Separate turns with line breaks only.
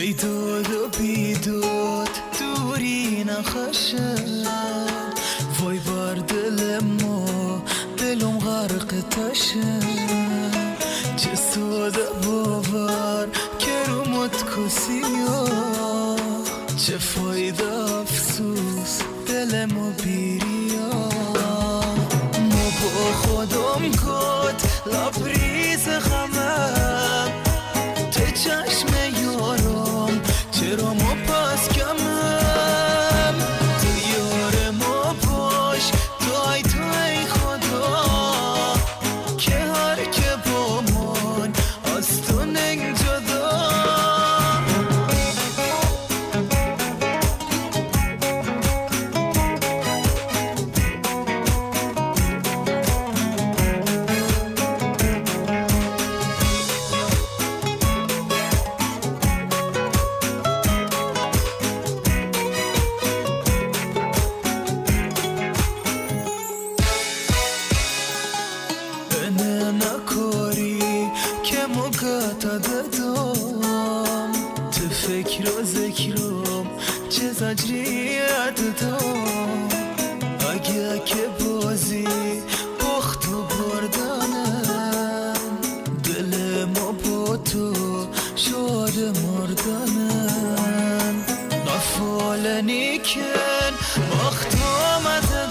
بیداد و بیداد دوری نخشه وای بر دل ما دلم غرق تشه چه ساده باور که رو متکسی ها چه فایده افسوس دل ما بیریا ما با خودم کد لبریز غمم ته چشم یارم چرا ما پس کمم تو یار ما باش توی توی خدا که هر که با من از تو نگ جدا دادم تو فکر و ذکرم چه زجریت دام اگه که بازی بخت و بردنم دل ما با تو شاد مردنم نفال نیکن وقت آمده